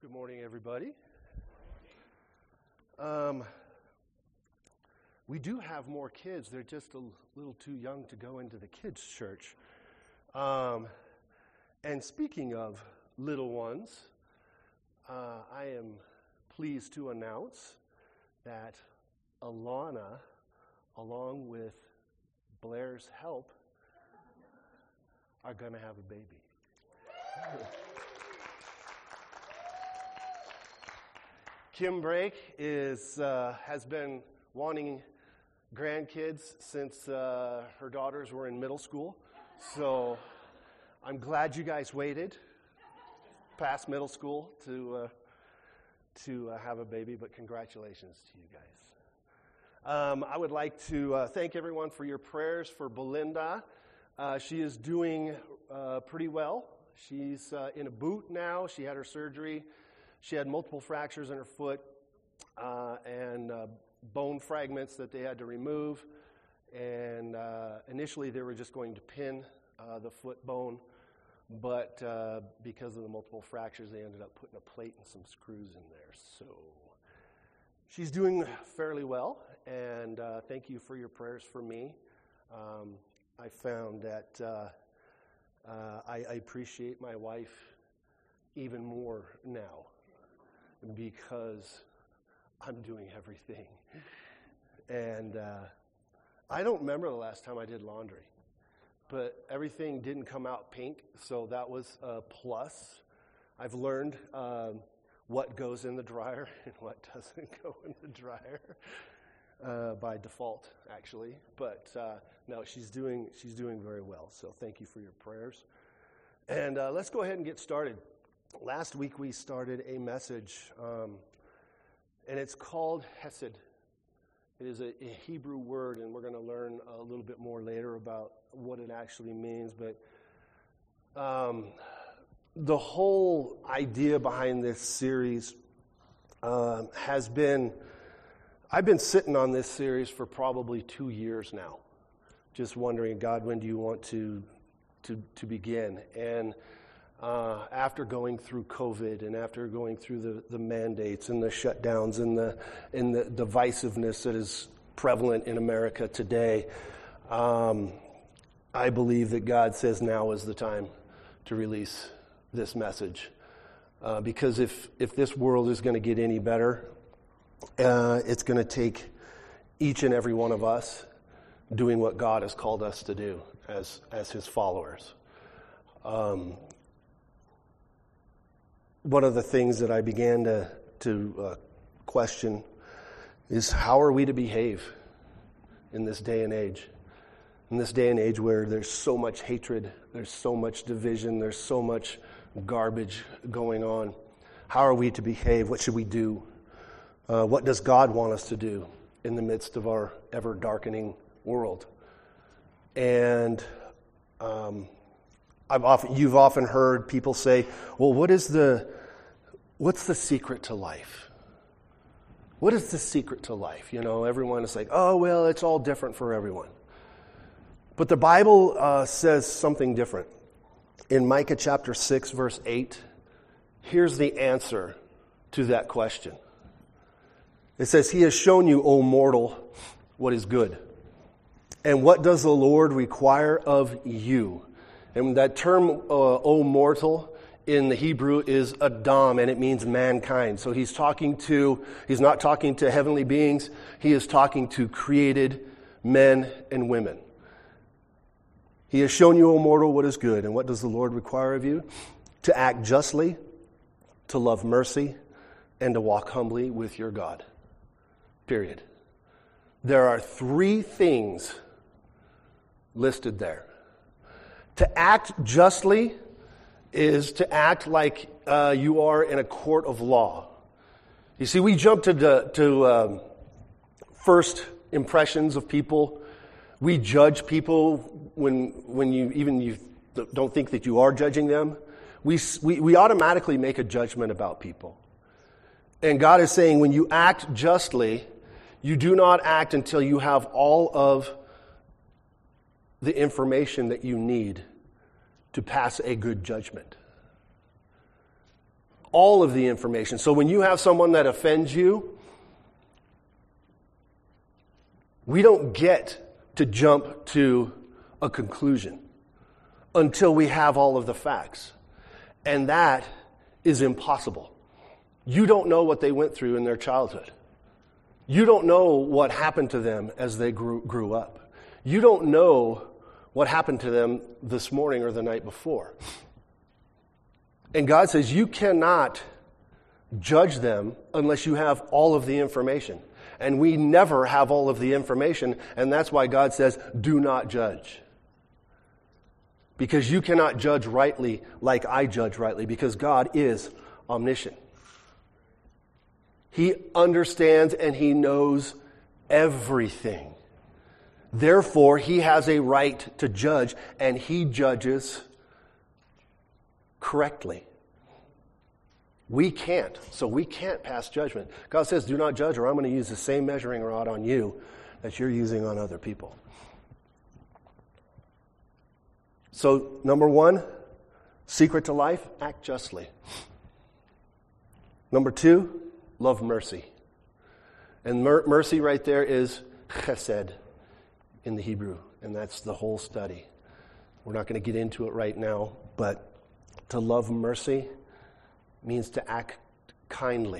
Good morning, everybody. We do have more kids. They're just a little too young to go into the kids' church. And speaking of little ones, I am pleased to announce that Alana, along with Blair's help, are going to have a baby. Kim Brake has been wanting grandkids since her daughters were in middle school. So I'm glad you guys waited past middle school to have a baby, but congratulations to you guys. I would like to thank everyone for your prayers for Belinda. She is doing pretty well. She's in a boot now. She had her surgery. She had multiple fractures in her foot and bone fragments that they had to remove. And initially they were just going to pin the foot bone, but because of the multiple fractures, they ended up putting a plate and some screws in there. So she's doing fairly well, and thank you for your prayers for me. I found that I appreciate my wife even more now, because I'm doing everything. And I don't remember the last time I did laundry, but everything didn't come out pink, so that was a plus. I've learned what goes in the dryer and what doesn't go in the dryer by default, actually. But no, she's doing very well, so thank you for your prayers. And let's go ahead and get started. Last week we started a message, and it's called Hesed. It is a Hebrew word, and we're going to learn a little bit more later about what it actually means. But the whole idea behind this series has been, I've been sitting on this series for probably 2 years now, just wondering, God, when do you want to begin? And after going through COVID and after going through the mandates and the shutdowns and the divisiveness that is prevalent in America today, I believe that God says now is the time to release this message. Because if this world is going to get any better, it's going to take each and every one of us doing what God has called us to do as His followers. One of the things that I began to question is, how are we to behave in this day and age? In this day and age where there's so much hatred, there's so much division, there's so much garbage going on. How are we to behave? What should we do? What does God want us to do in the midst of our ever-darkening world? And you've often heard people say, well, what's the secret to life? What is the secret to life? You know, everyone is like, oh, well, it's all different for everyone. But the Bible says something different. In Micah chapter 6, verse 8, here's the answer to that question. It says, He has shown you, O mortal, what is good. And what does the Lord require of you? And that term, O mortal, in the Hebrew is Adam, and it means mankind. So he's not talking to heavenly beings, he is talking to created men and women. He has shown you, O mortal, what is good. And what does the Lord require of you? To act justly, to love mercy, and to walk humbly with your God. Period. There are 3 things listed there. To act justly is to act like you are in a court of law. You see, we jump to first impressions of people. We judge people when you don't think that you are judging them. We automatically make a judgment about people. And God is saying, when you act justly, you do not act until you have all of the information that you need to pass a good judgment. all of the information. So when you have someone that offends you, we don't get to jump to a conclusion until we have all of the facts. And that is impossible. You don't know what they went through in their childhood. You don't know what happened to them as they grew up. You don't know what happened to them this morning or the night before. And God says you cannot judge them unless you have all of the information. And we never have all of the information, and that's why God says, do not judge. Because you cannot judge rightly like I judge rightly, because God is omniscient. He understands and He knows everything. Therefore, He has a right to judge, and He judges correctly. We can't, so we can't pass judgment. God says, do not judge, or I'm going to use the same measuring rod on you that you're using on other people. So, number one, secret to life, act justly. Number two, love mercy. And mercy right there is chesed in the Hebrew, and that's the whole study. We're not going to get into it right now, but to love mercy means to act kindly,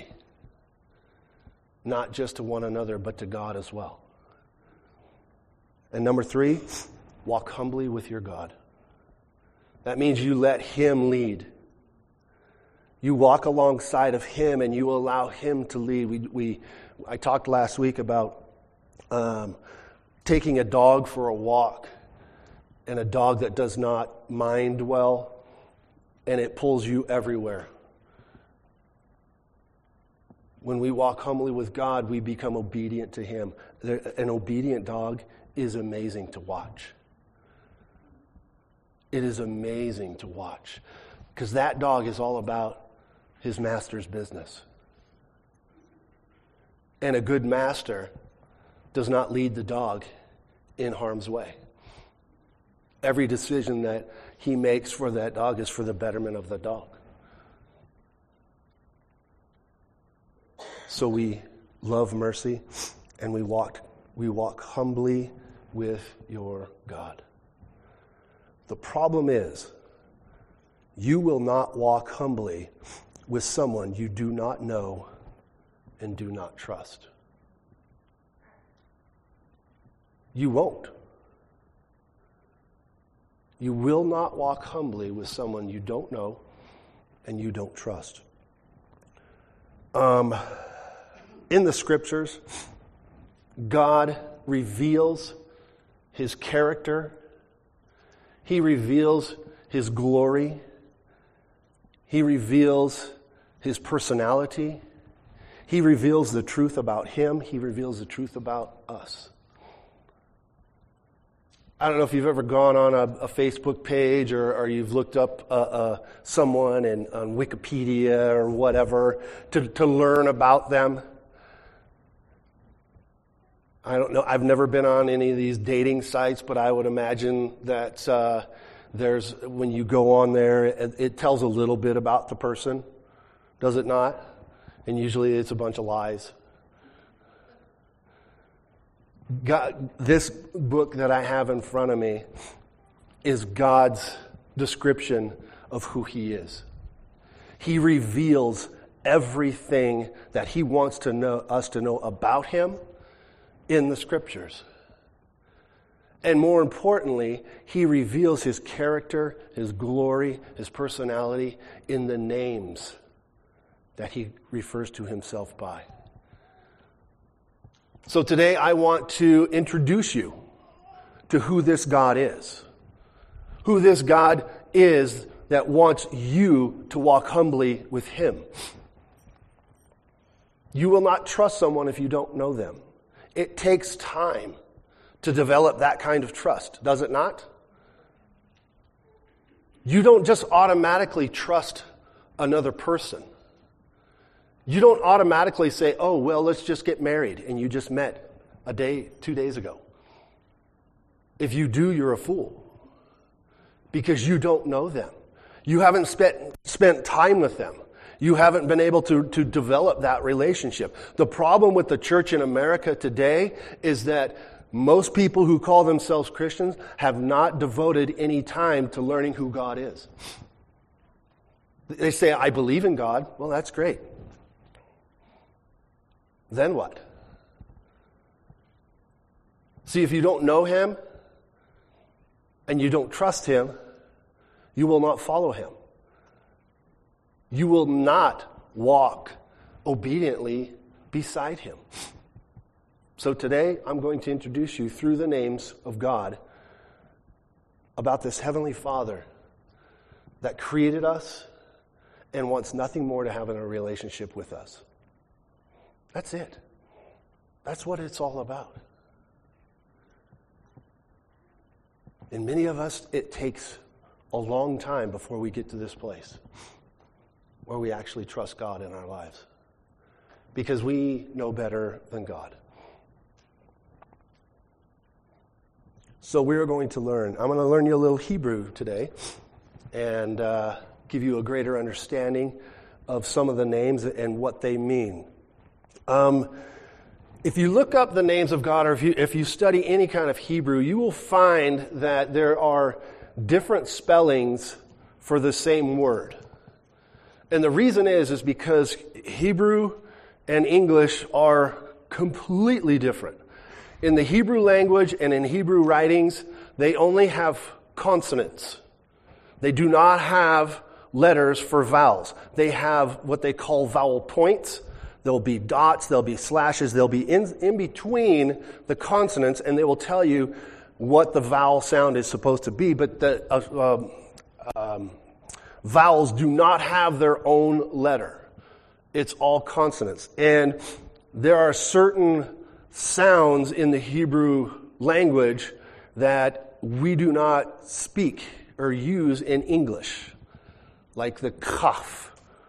not just to one another, but to God as well. And number three, walk humbly with your God. That means you let Him lead. You walk alongside of Him and you allow Him to lead. I talked last week about taking a dog for a walk, and a dog that does not mind well, and it pulls you everywhere. When we walk humbly with God, we become obedient to Him. An obedient dog is amazing to watch. It is amazing to watch, because that dog is all about his master's business. And a good master does not lead the dog in harm's way. Every decision that he makes for that dog is for the betterment of the dog. So we love mercy, and we walk humbly with your God. The problem is, you will not walk humbly with someone you do not know and do not trust. You won't. You will not walk humbly with someone you don't know and you don't trust. In the scriptures, God reveals His character. He reveals His glory. He reveals His personality. He reveals the truth about Him. He reveals the truth about us. I don't know if you've ever gone on a Facebook page or you've looked up someone on Wikipedia or whatever to learn about them. I don't know. I've never been on any of these dating sites, but I would imagine that when you go on there, it tells a little bit about the person, does it not? And usually it's a bunch of lies. God, this book that I have in front of me is God's description of who He is. He reveals everything that He wants us to know about Him in the scriptures. And more importantly, He reveals His character, His glory, His personality in the names that He refers to Himself by. So today I want to introduce you to who this God is. Who this God is that wants you to walk humbly with Him. You will not trust someone if you don't know them. It takes time to develop that kind of trust, does it not? You don't just automatically trust another person. You don't automatically say, oh, well, let's just get married, and you just met 2 days ago. If you do, you're a fool, because you don't know them. You haven't spent time with them. You haven't been able to develop that relationship. The problem with the church in America today is that most people who call themselves Christians have not devoted any time to learning who God is. They say, I believe in God. Well, that's great. Then what? See, if you don't know Him and you don't trust Him, you will not follow Him. You will not walk obediently beside Him. So today, I'm going to introduce you through the names of God about this Heavenly Father that created us and wants nothing more to have in a relationship with us. That's it. That's what it's all about. And many of us, it takes a long time before we get to this place where we actually trust God in our lives, because we know better than God. So we're going to learn. I'm going to learn you a little Hebrew today and give you a greater understanding of some of the names and what they mean. If you look up the names of God, or if you study any kind of Hebrew, you will find that there are different spellings for the same word. And the reason is because Hebrew and English are completely different. In the Hebrew language and in Hebrew writings, they only have consonants. They do not have letters for vowels. They have what they call vowel points. There'll be dots, there'll be slashes, there'll be in between the consonants, and they will tell you what the vowel sound is supposed to be. But the vowels do not have their own letter. It's all consonants. And there are certain sounds in the Hebrew language that we do not speak or use in English, like the kaf.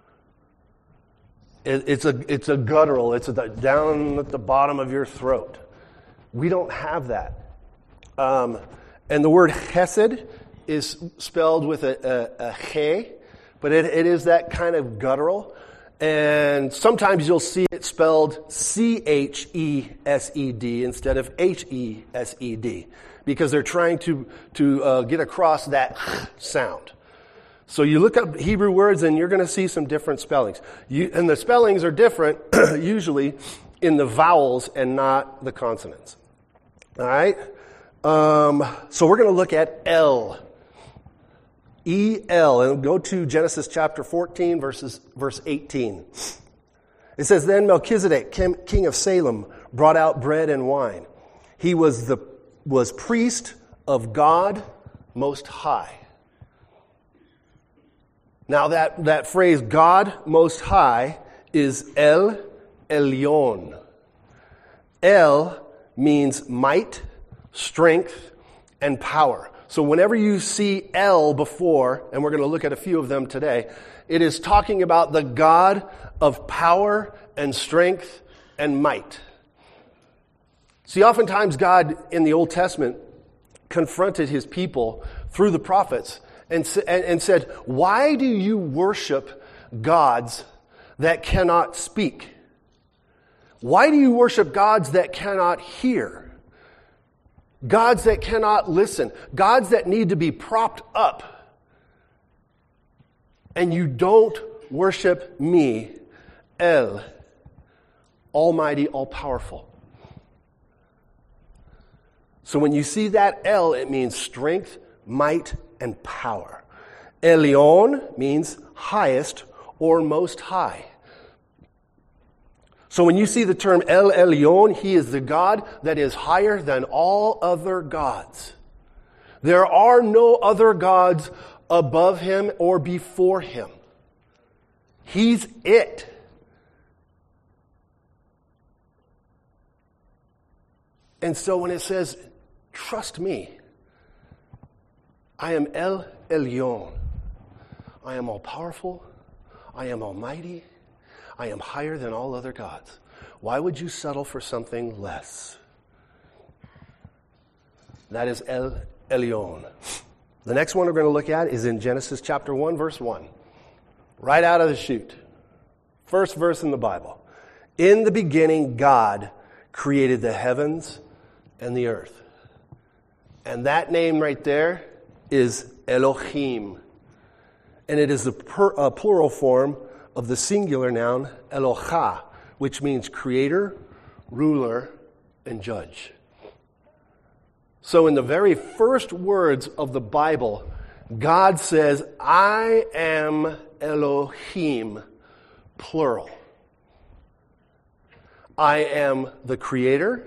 It's a guttural. It's down at the bottom of your throat. We don't have that. And the word chesed is spelled with a che, but it is that kind of guttural. And sometimes you'll see it spelled Chesed instead of Hesed, because they're trying to get across that sound. So you look up Hebrew words and you're going to see some different spellings. And the spellings are different usually in the vowels and not the consonants. All right? So we're going to look at El. E-L. And go to Genesis chapter 14, verse 18. It says, Then Melchizedek, king of Salem, brought out bread and wine. He was priest of God Most High. Now that phrase, God Most High, is El Elyon. El means might, strength, and power. So whenever you see El before, and we're going to look at a few of them today, it is talking about the God of power and strength and might. See, oftentimes God in the Old Testament confronted His people through the prophets and said, why do you worship gods that cannot speak? Why do you worship gods that cannot hear? Gods that cannot listen? Gods that need to be propped up? And you don't worship me, El, Almighty, all-powerful. So when you see that El, it means strength, might, and power. Elyon means highest or most high. So when you see the term El Elyon, He is the God that is higher than all other gods. There are no other gods above Him or before Him. He's it. And so when it says, trust me, I am El Elyon. I am all-powerful. I am almighty. I am higher than all other gods. Why would you settle for something less? That is El Elyon. The next one we're going to look at is in Genesis chapter 1, verse 1. Right out of the chute. First verse in the Bible. In the beginning, God created the heavens and the earth. And that name right there is Elohim. And it is a plural form of the singular noun Eloha, which means creator, ruler, and judge. So in the very first words of the Bible, God says, I am Elohim, plural. I am the creator,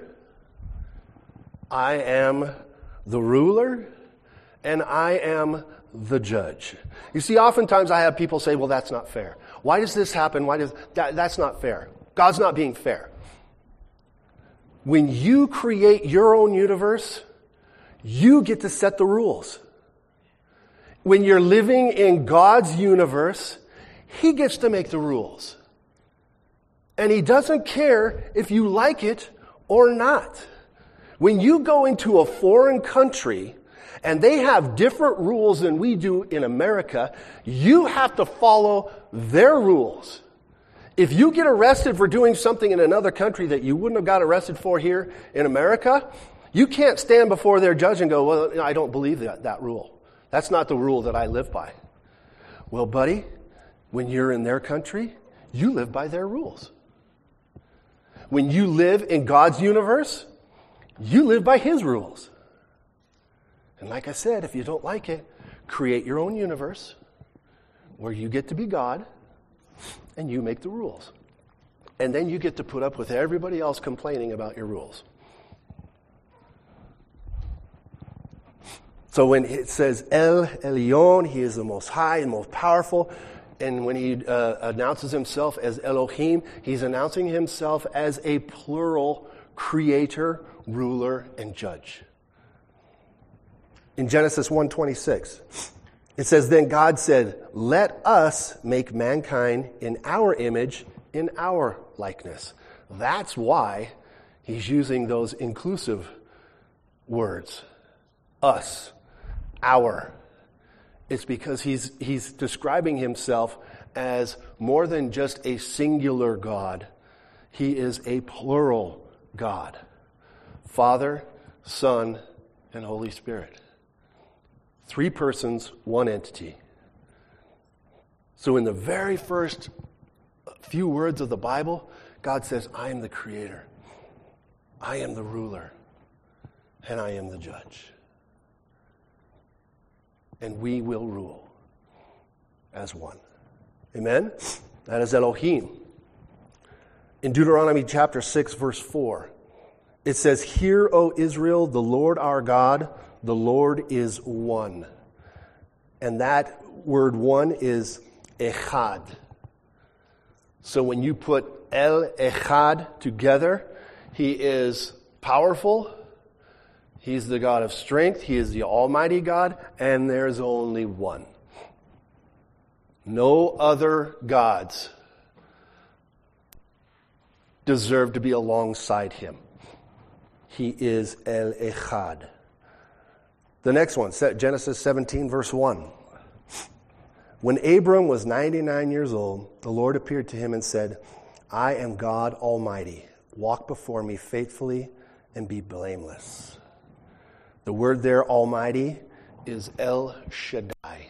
I am the ruler, and I am the judge. You see, oftentimes I have people say, well, that's not fair. Why does this happen? That's not fair. God's not being fair. When you create your own universe, you get to set the rules. When you're living in God's universe, He gets to make the rules. And He doesn't care if you like it or not. When you go into a foreign country and they have different rules than we do in America, you have to follow their rules. If you get arrested for doing something in another country that you wouldn't have got arrested for here in America, you can't stand before their judge and go, well, I don't believe that rule. That's not the rule that I live by. Well, buddy, when you're in their country, you live by their rules. When you live in God's universe, you live by His rules. And like I said, if you don't like it, create your own universe where you get to be God and you make the rules. And then you get to put up with everybody else complaining about your rules. So when it says El Elyon, He is the most high and most powerful. And when He announces Himself as Elohim, He's announcing Himself as a plural creator, ruler, and judge. In Genesis 1:26, it says, then God said, let us make mankind in our image, in our likeness. That's why He's using those inclusive words. Us, our. It's because he's describing Himself as more than just a singular God. He is a plural God. Father, Son, and Holy Spirit. 3 persons, 1 entity. So in the very first few words of the Bible, God says, I am the creator. I am the ruler. And I am the judge. And we will rule as one. Amen? That is Elohim. In Deuteronomy chapter 6, verse 4, it says, hear, O Israel, the Lord our God, the Lord is one. And that word one is echad. So when you put El Echad together, He is powerful. He's the God of strength. He is the Almighty God, and there's only one. No other gods deserve to be alongside Him. He is El Echad. The next one, Genesis 17, verse 1. When Abram was 99 years old, the Lord appeared to him and said, I am God Almighty. Walk before me faithfully and be blameless. The word there, Almighty, is El Shaddai.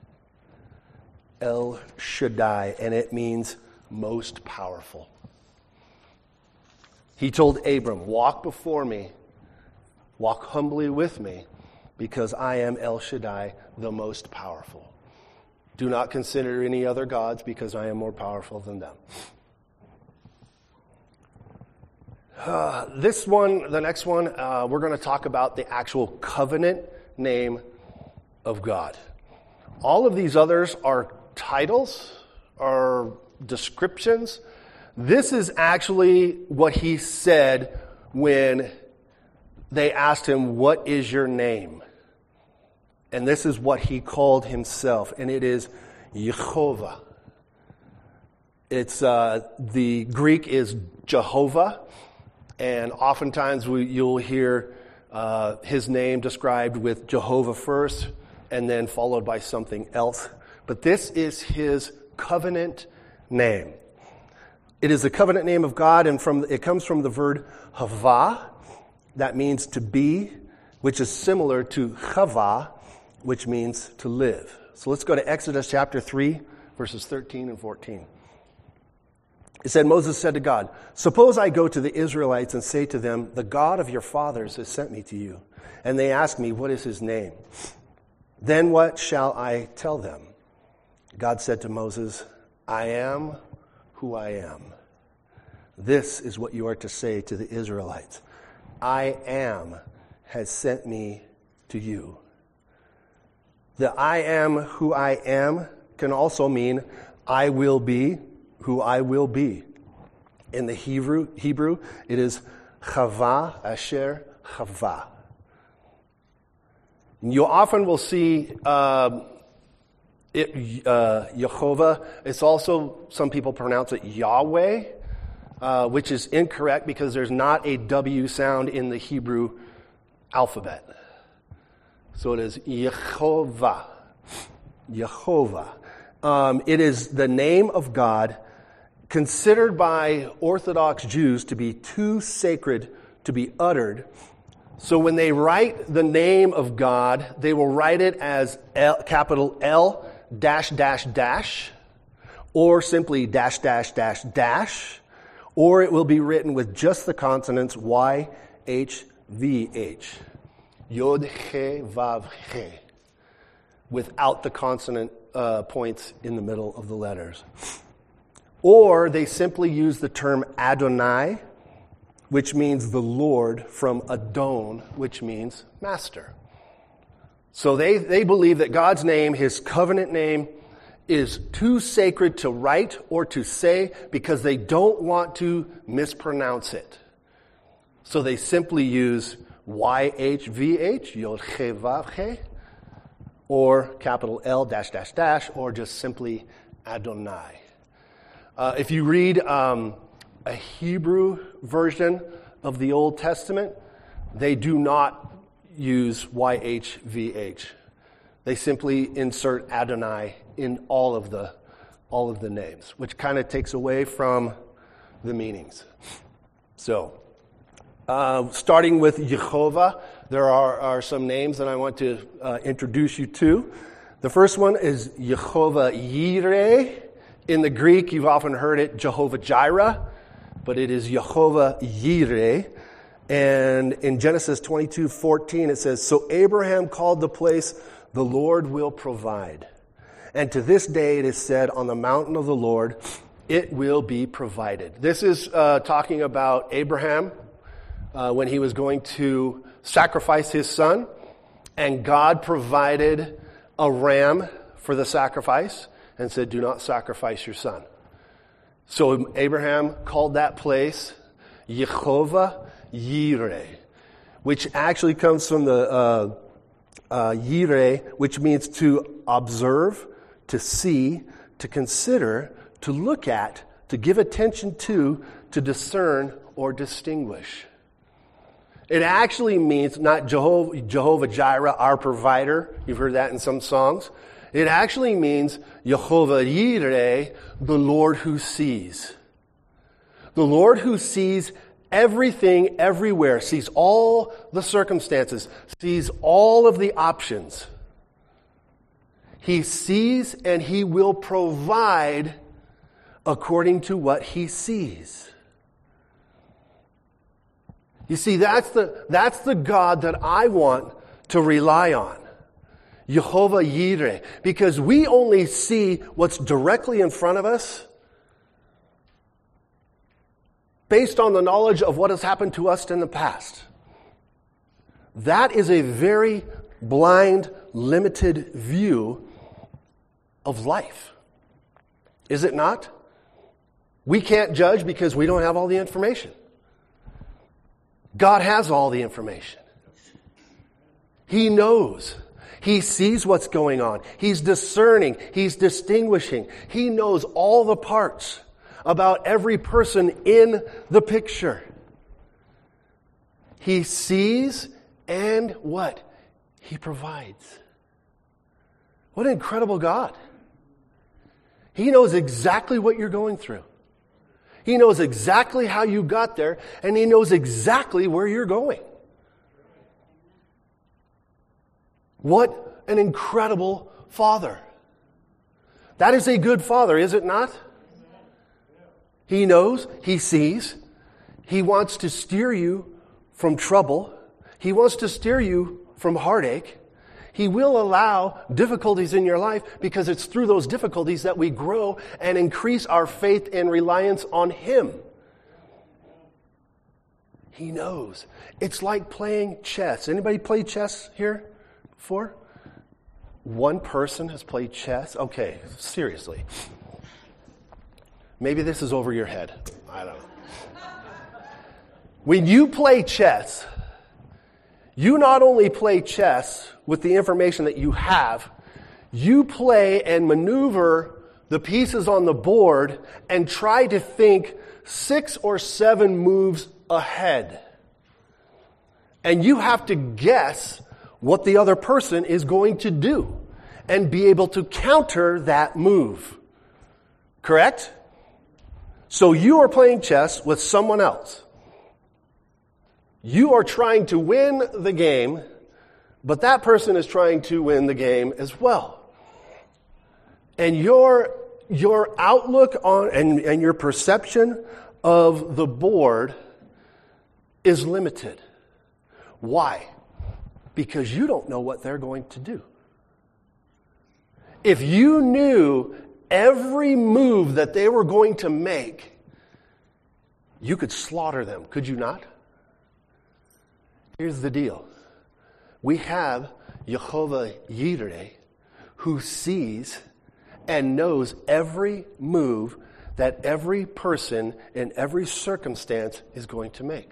El Shaddai, and it means most powerful. He told Abram, walk before me, walk humbly with me, because I am El Shaddai, the most powerful. Do not consider any other gods, because I am more powerful than them. The next one, we're going to talk about the actual covenant name of God. All of these others are titles, are descriptions. This is actually what He said when they asked Him, what is your name? And this is what He called Himself, and it is Yehovah. It's the Greek is Jehovah. And oftentimes you'll hear His name described with Jehovah first and then followed by something else. But this is His covenant name. It is the covenant name of God, and it comes from the verb hava, that means to be, which is similar to chava, which means to live. So let's go to Exodus chapter 3, verses 13 and 14. It said, Moses said to God, "Suppose I go to the Israelites and say to them, 'The God of your fathers has sent me to you.' And they ask me, 'What is his name?' Then what shall I tell them?" God said to Moses, "I am who I am." This is what you are to say to the Israelites. "I am has sent me to you." The "I am who I am" can also mean "I will be who I will be." In the Hebrew, it is chava asher chava. You often will see Yehovah. It's also, some people pronounce it Yahweh, which is incorrect because there's not a W sound in the Hebrew alphabet. So it is Yehovah. Yehovah. It is the name of God considered by Orthodox Jews to be too sacred to be uttered. So when they write the name of God, they will write it as capital L dash dash dash, or simply dash dash dash dash, or it will be written with just the consonants Y, H, V, H. Yod, He, Vav, He, without the consonant points in the middle of the letters. Or they simply use the term Adonai, which means the Lord, from Adon, which means master. So they believe that God's name, his covenant name, is too sacred to write or to say because they don't want to mispronounce it. So they simply use YHVH, Yod He Vav He, or capital L dash dash dash, or just simply Adonai. If you read a Hebrew version of the Old Testament, they do not use YHVH. They simply insert Adonai in all of the names, which kind of takes away from the meanings. So, starting with Yehovah, there are some names that I want to introduce you to. The first one is Yehovah Yireh. In the Greek, you've often heard it Jehovah Jireh, but it is Yehovah Yireh. And in Genesis 22:14, it says, "So Abraham called the place, 'The Lord will provide.' And to this day it is said, 'On the mountain of the Lord it will be provided.'" This is talking about Abraham when he was going to sacrifice his son, and God provided a ram for the sacrifice and said, "Do not sacrifice your son." So Abraham called that place Yehovah Yireh, which actually comes from the Yireh, which means to observe, to see, to consider, to look at, to give attention to discern, or distinguish. It actually means not Jehovah Jireh, our provider. You've heard that in some songs. It actually means Yehovah Yireh, the Lord who sees. The Lord who sees everything everywhere, sees all the circumstances, sees all of the options. He sees and he will provide according to what he sees. You see, that's the God that I want to rely on. Yehovah Yireh. Because we only see what's directly in front of us based on the knowledge of what has happened to us in the past. That is a very blind, limited view of life. Is it not? We can't judge because we don't have all the information. God has all the information. He knows. He sees what's going on. He's discerning. He's distinguishing. He knows all the parts about every person in the picture. He sees and what? He provides. What an incredible God. He knows exactly what you're going through. He knows exactly how you got there, and He knows exactly where you're going. What an incredible Father. That is a good Father, is it not? He knows, He sees, He wants to steer you from trouble. He wants to steer you from heartache. He will allow difficulties in your life because it's through those difficulties that we grow and increase our faith and reliance on Him. He knows. It's like playing chess. Anybody play chess here before? One person has played chess? Okay, seriously. Maybe this is over your head. I don't know. When you play chess, you not only play chess with the information that you have, you play and maneuver the pieces on the board and try to think 6 or 7 moves ahead. And you have to guess what the other person is going to do and be able to counter that move. Correct? So you are playing chess with someone else. You are trying to win the game, but that person is trying to win the game as well. And your outlook on and your perception of the board is limited. Why? Because you don't know what they're going to do. If you knew every move that they were going to make, you could slaughter them, could you not? Here's the deal. We have Yehovah Yireh, who sees and knows every move that every person in every circumstance is going to make.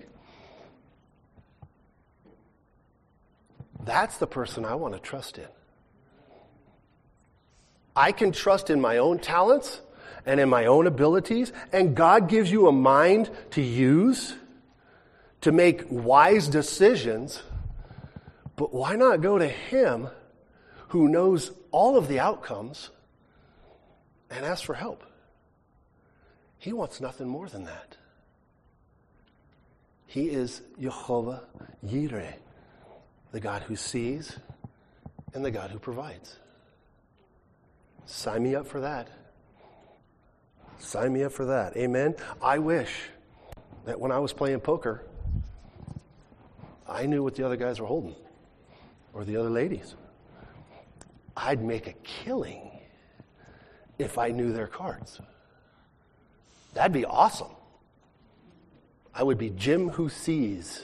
That's the person I want to trust in. I can trust in my own talents and in my own abilities, and God gives you a mind to use to make wise decisions, but why not go to Him who knows all of the outcomes and ask for help? He wants nothing more than that. He is Yehovah Yireh, the God who sees and the God who provides. Sign me up for that. Sign me up for that. Amen. I wish that when I was playing poker, I knew what the other guys were holding, or the other ladies. I'd make a killing if I knew their cards. That'd be awesome. I would be Jim who sees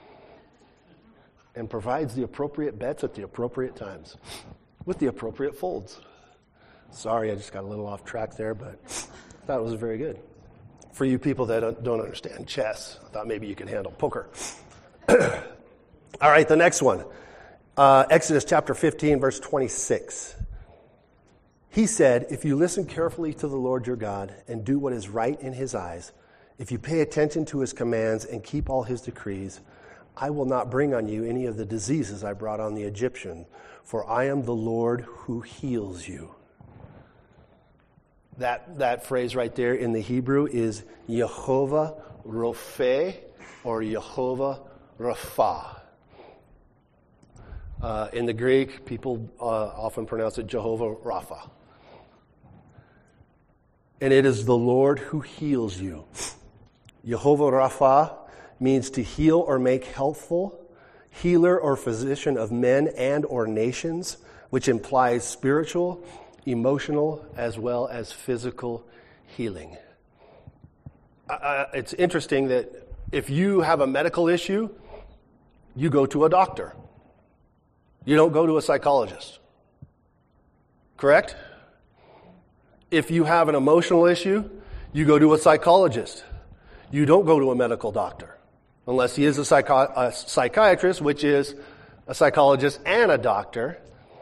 and provides the appropriate bets at the appropriate times with the appropriate folds. Sorry, I just got a little off track there, but I thought it was very good. For you people that don't understand chess, I thought maybe you could handle poker. All right, the next one. Exodus chapter 15, verse 26. He said, if you listen carefully to the Lord your God and do what is right in His eyes, if you pay attention to His commands and keep all His decrees, I will not bring on you any of the diseases I brought on the Egyptian, for I am the Lord who heals you. That phrase right there in the Hebrew is Yehovah Rophe or Yehovah Rapha. In the Greek, people often pronounce it Jehovah Rapha. And it is the Lord who heals you. Yehovah Rapha means to heal or make healthful, healer or physician of men and or nations, which implies spiritual, emotional, as well as physical healing. It's interesting that if you have a medical issue, you go to a doctor. You don't go to a psychologist. Correct? If you have an emotional issue, you go to a psychologist. You don't go to a medical doctor. Unless he is a psychiatrist, which is a psychologist and a doctor.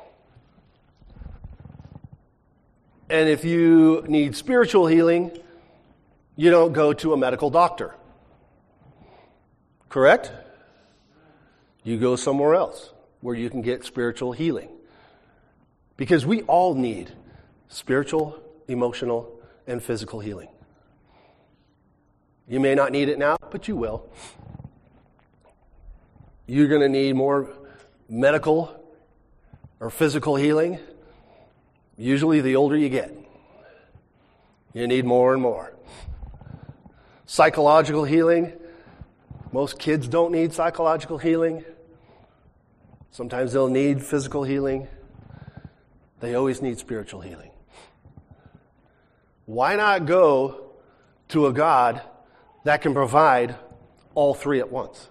And if you need spiritual healing, you don't go to a medical doctor. Correct? You go somewhere else where you can get spiritual healing. Because we all need spiritual, emotional, and physical healing. You may not need it now, but you will. You're going to need more medical or physical healing. Usually the older you get, you need more and more. Psychological healing. Most kids don't need psychological healing. Sometimes they'll need physical healing. They always need spiritual healing. Why not go to a God that can provide all three at once?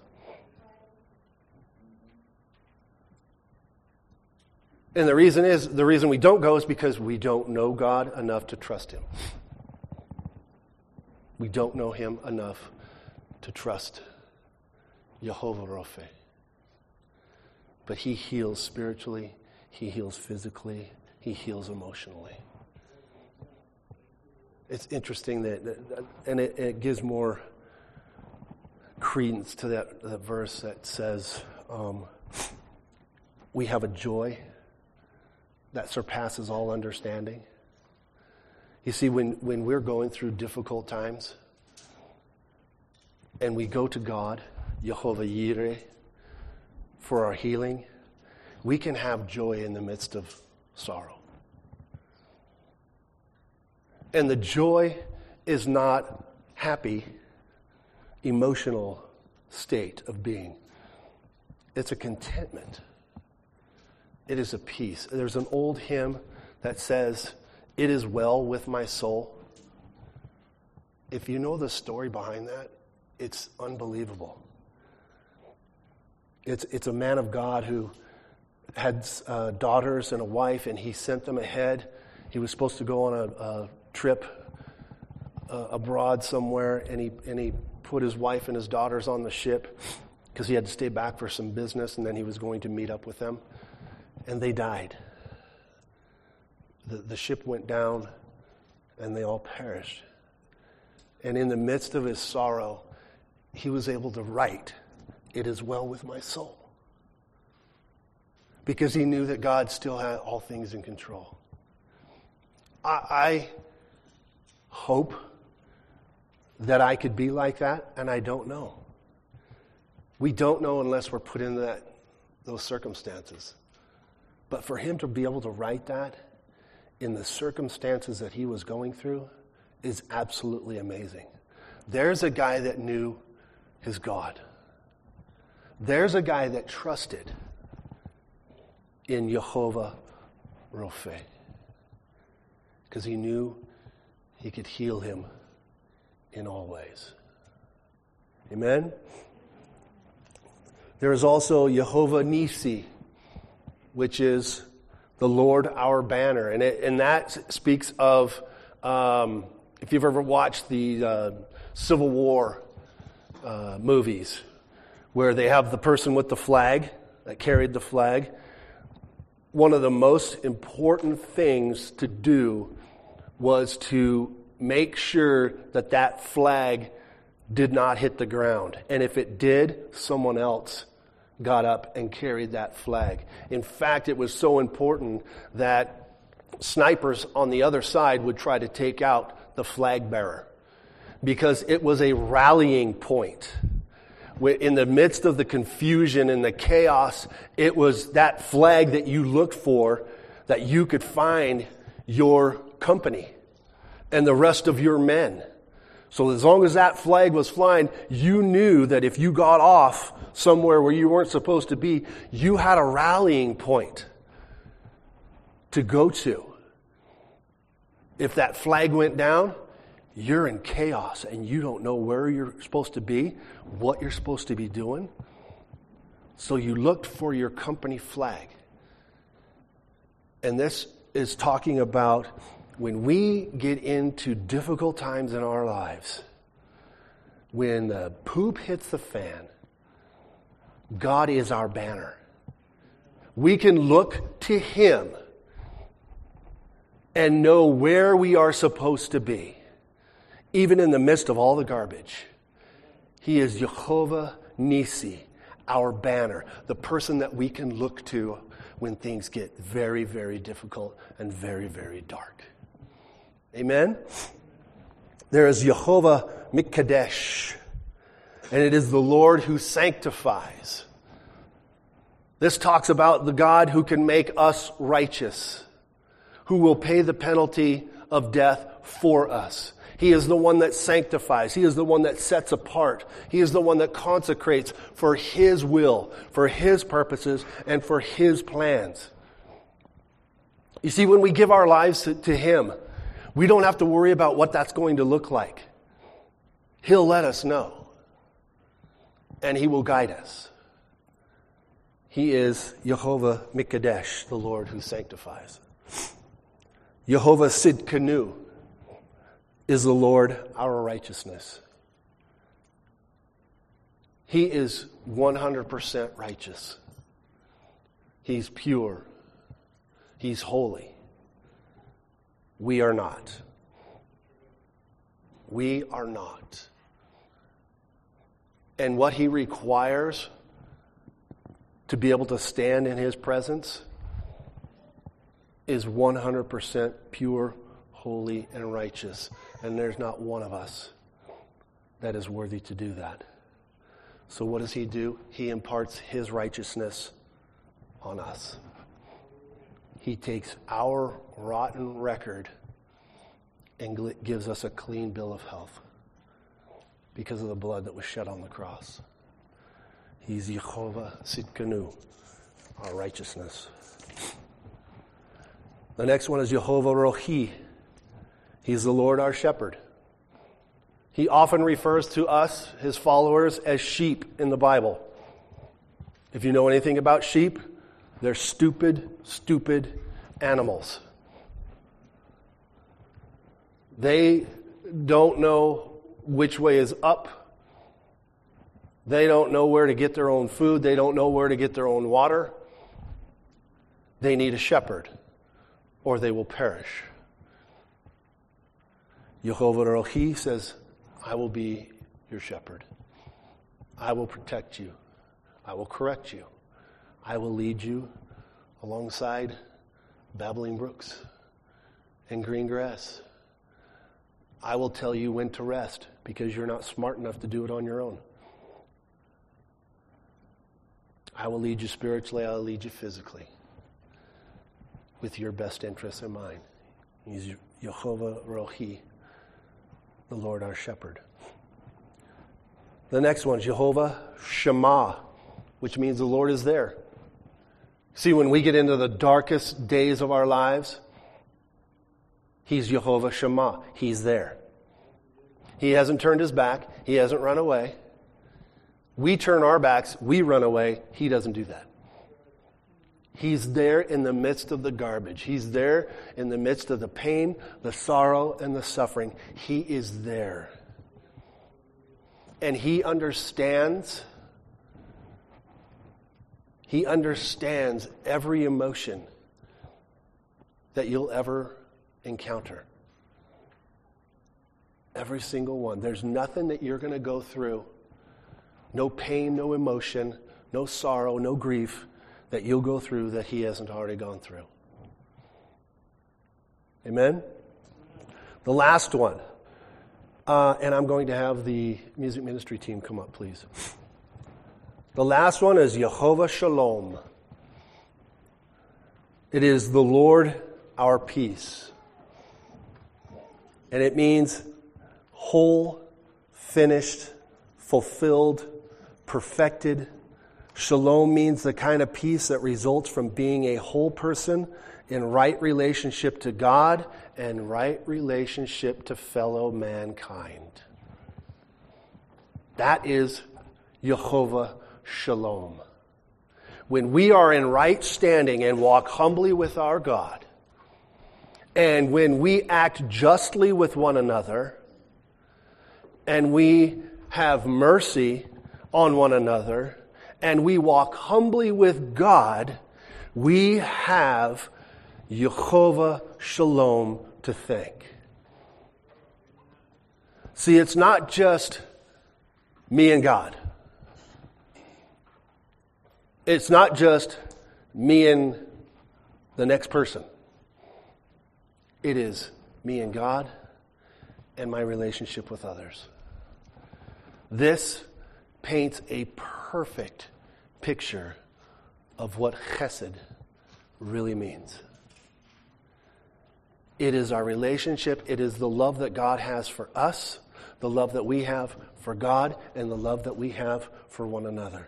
And the reason we don't go is because we don't know God enough to trust Him. We don't know Him enough to trust Jehovah Rapha. But He heals spiritually, He heals physically, He heals emotionally. It's interesting and it gives more credence to that verse that says, we have a joy that surpasses all understanding. You see, when we're going through difficult times and we go to God, Jehovah Yireh, for our healing, we can have joy in the midst of sorrow. And the joy is not happy, emotional state of being. It's a contentment. It is a peace. There's an old hymn that says, "It is well with my soul." If you know the story behind that, it's unbelievable. It's a man of God who had daughters and a wife, and he sent them ahead. He was supposed to go on a trip abroad somewhere, and he put his wife and his daughters on the ship because he had to stay back for some business, and then he was going to meet up with them. And they died. The ship went down, and they all perished. And in the midst of his sorrow, he was able to write, "It is well with my soul." Because he knew that God still had all things in control. I hope that I could be like that, and I don't know. We don't know unless we're put in those circumstances. But for him to be able to write that in the circumstances that he was going through is absolutely amazing. There's a guy that knew his God. There's a guy that trusted in Jehovah Rapha because he knew he could heal him in all ways. Amen? There is also Jehovah Nissi, which is the Lord our banner. And that speaks of, if you've ever watched the Civil War movies, where they have the person with the flag, that carried the flag. One of the most important things to do was to make sure that flag did not hit the ground. And if it did, someone else got up and carried that flag. In fact, it was so important that snipers on the other side would try to take out the flag bearer because it was a rallying point. In the midst of the confusion and the chaos, it was that flag that you looked for, that you could find your company and the rest of your men. So as long as that flag was flying, you knew that if you got off somewhere where you weren't supposed to be, you had a rallying point to go to. If that flag went down, you're in chaos and you don't know where you're supposed to be, what you're supposed to be doing. So you looked for your company flag. And this is talking about when we get into difficult times in our lives, when the poop hits the fan, God is our banner. We can look to Him and know where we are supposed to be, even in the midst of all the garbage. He is Jehovah Nissi, our banner, the person that we can look to when things get very, very difficult and very, very dark. Amen? There is Jehovah Mikadesh. And it is the Lord who sanctifies. This talks about the God who can make us righteous, who will pay the penalty of death for us. He is the one that sanctifies. He is the one that sets apart. He is the one that consecrates for His will, for His purposes, and for His plans. You see, when we give our lives to Him, we don't have to worry about what that's going to look like. He'll let us know. And He will guide us. He is Yehovah Mikadesh, the Lord who sanctifies. Yehovah Sidkenu is the Lord our righteousness. He is 100% righteous. He's pure. He's holy. We are not. We are not. And what He requires to be able to stand in His presence is 100% pure, holy, and righteous. And there's not one of us that is worthy to do that. So what does He do? He imparts His righteousness on us. He takes our rotten record and gives us a clean bill of health because of the blood that was shed on the cross. He's Yehovah Sidkenu, our righteousness. The next one is Yehovah Rohi. He's the Lord our shepherd. He often refers to us, His followers, as sheep in the Bible. If you know anything about sheep, they're stupid animals. They don't know which way is up. They don't know where to get their own food. They don't know where to get their own water. They need a shepherd, or they will perish. Yehovah Rohi says, I will be your shepherd. I will protect you. I will correct you. I will lead you alongside babbling brooks and green grass. I will tell you when to rest because you're not smart enough to do it on your own. I will lead you spiritually. I will lead you physically with your best interests in mind. He's Yehovah Rohi, the Lord our shepherd. The next one is Yehovah Shammah, which means the Lord is there. See, when we get into the darkest days of our lives, He's Yehovah Shammah. He's there. He hasn't turned His back. He hasn't run away. We turn our backs. We run away. He doesn't do that. He's there in the midst of the garbage. He's there in the midst of the pain, the sorrow, and the suffering. He is there. And He understands. He understands every emotion that you'll ever encounter. Every single one. There's nothing that you're going to go through, no pain, no emotion, no sorrow, no grief that you'll go through that He hasn't already gone through. Amen? The last one. And I'm going to have the music ministry team come up, please. The last one is Yehovah Shalom. It is the Lord our peace. And it means whole, finished, fulfilled, perfected. Shalom means the kind of peace that results from being a whole person in right relationship to God and right relationship to fellow mankind. That is Yehovah Shalom. When we are in right standing and walk humbly with our God, and when we act justly with one another, and we have mercy on one another, and we walk humbly with God, we have Yehovah Shalom to thank. See, it's not just me and God. It's not just me and the next person. It is me and God and my relationship with others. This paints a perfect picture of what chesed really means. It is our relationship. It is the love that God has for us, the love that we have for God, and the love that we have for one another.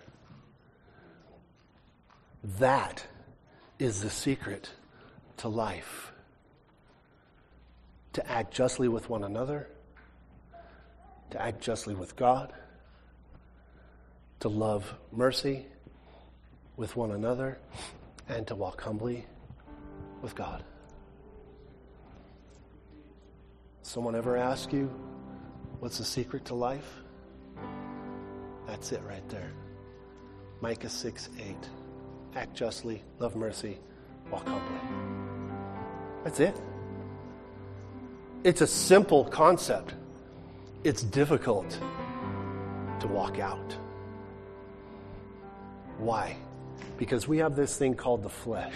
That is the secret to life. To act justly with one another, to act justly with God, to love mercy with one another, and to walk humbly with God. Someone ever ask you, what's the secret to life? That's it right there. Micah 6:8. Act justly, love mercy, walk humbly. That's it. It's a simple concept. It's difficult to walk out. Why? Because we have this thing called the flesh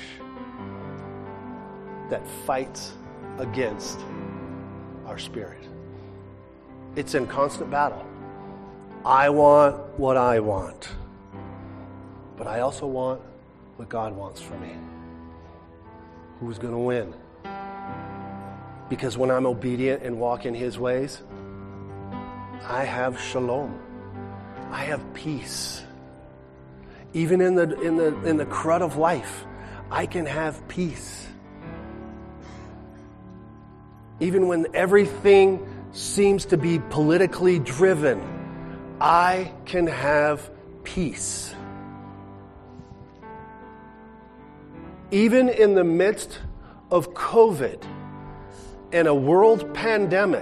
that fights against our spirit. It's in constant battle. I want what I want, but I also want what God wants for me. Who's going to win? Because when I'm obedient and walk in His ways, I have shalom. I have peace. Even in the crud of life, I can have peace. Even when everything seems to be politically driven, I can have peace. Even in the midst of COVID and a world pandemic,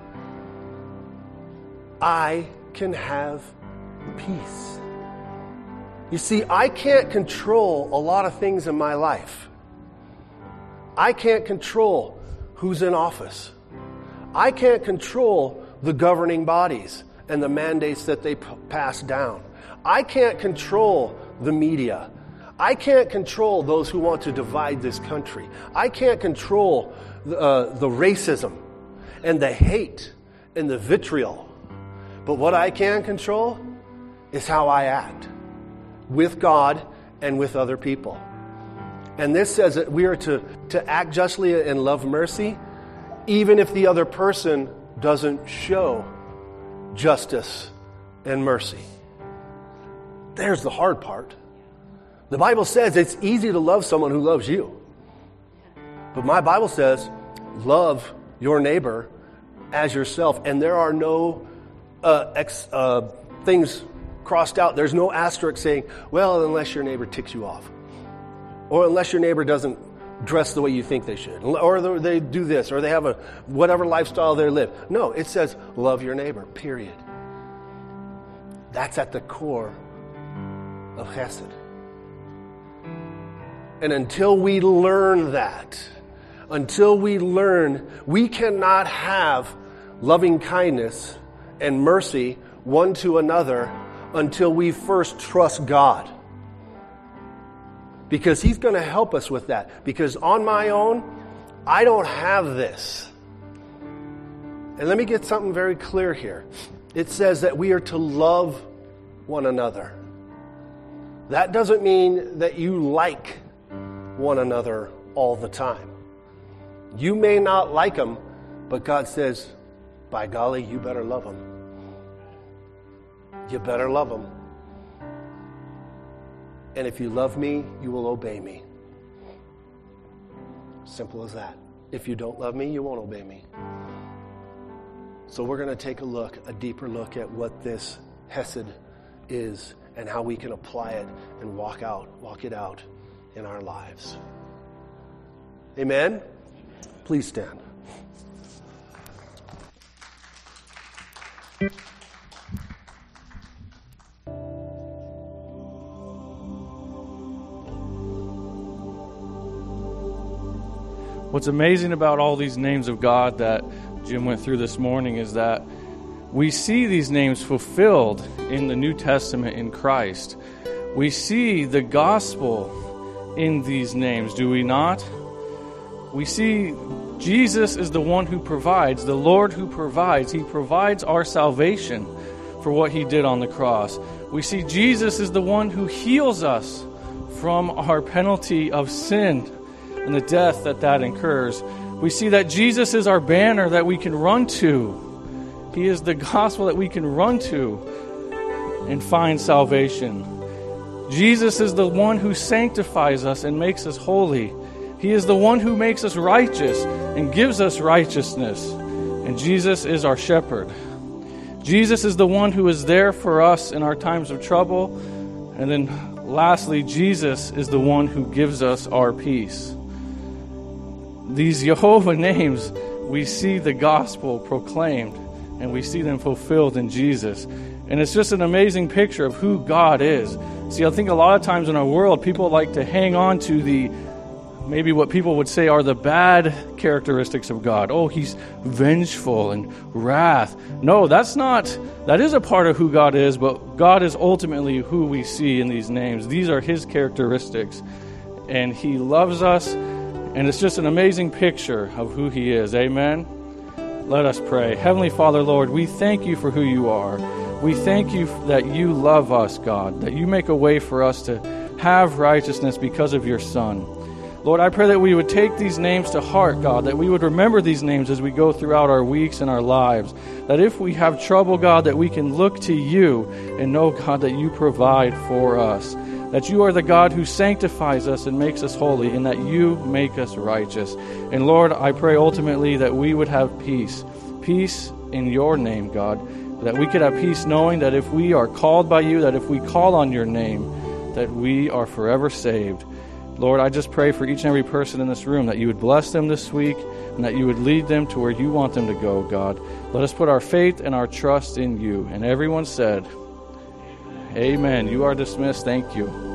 I can have peace. You see, I can't control a lot of things in my life. I can't control who's in office. I can't control the governing bodies and the mandates that they pass down. I can't control the media. I can't control those who want to divide this country. I can't control the racism and the hate and the vitriol. But what I can control is how I act with God and with other people. And this says that we are to act justly and love mercy, even if the other person doesn't show justice and mercy. There's the hard part. The Bible says it's easy to love someone who loves you. But my Bible says, love your neighbor as yourself. And there are no things crossed out. There's no asterisk saying, well, unless your neighbor ticks you off. Or unless your neighbor doesn't dress the way you think they should. Or they do this. Or they have whatever lifestyle they live. No, it says, love your neighbor, period. That's at the core of chesed. And until we learn that, we cannot have loving kindness and mercy one to another until we first trust God. Because He's going to help us with that. Because on my own, I don't have this. And let me get something very clear here. It says that we are to love one another. That doesn't mean that you like one another all the time. You may not like them, but God says, by golly, you better love them. You better love them. And if you love me, you will obey me. Simple as that. If you don't love me, you won't obey me. So we're going to take a deeper look at what this Hesed is and how we can apply it and walk it out in our lives. Amen? Please stand. What's amazing about all these names of God that Jim went through this morning is that we see these names fulfilled in the New Testament in Christ. We see the gospel in these names, do we not? We see Jesus is the one who provides, the Lord who provides. He provides our salvation for what he did on the cross. We see Jesus is the one who heals us from our penalty of sin and the death that incurs. We see that Jesus is our banner that we can run to. He is the gospel that we can run to and find salvation. Jesus is the one who sanctifies us and makes us holy. He is the one who makes us righteous and gives us righteousness. And Jesus is our shepherd. Jesus is the one who is there for us in our times of trouble. And then lastly, Jesus is the one who gives us our peace. These Jehovah names, we see the gospel proclaimed and we see them fulfilled in Jesus. And it's just an amazing picture of who God is. See, I think a lot of times in our world, people like to hang on to maybe what people would say are the bad characteristics of God. Oh, he's vengeful and wrath. No, that is a part of who God is, but God is ultimately who we see in these names. These are his characteristics. And he loves us, and it's just an amazing picture of who he is. Amen? Let us pray. Heavenly Father, Lord, we thank you for who you are. We thank you that you love us, God, that you make a way for us to have righteousness because of your Son. Lord, I pray that we would take these names to heart, God, that we would remember these names as we go throughout our weeks and our lives, that if we have trouble, God, that we can look to you and know, God, that you provide for us, that you are the God who sanctifies us and makes us holy, and that you make us righteous. And Lord, I pray ultimately that we would have peace in your name, God, that we could have peace knowing that if we are called by you, that if we call on your name, that we are forever saved. Lord, I just pray for each and every person in this room that you would bless them this week and that you would lead them to where you want them to go, God. Let us put our faith and our trust in you. And everyone said, Amen. You are dismissed. Thank you.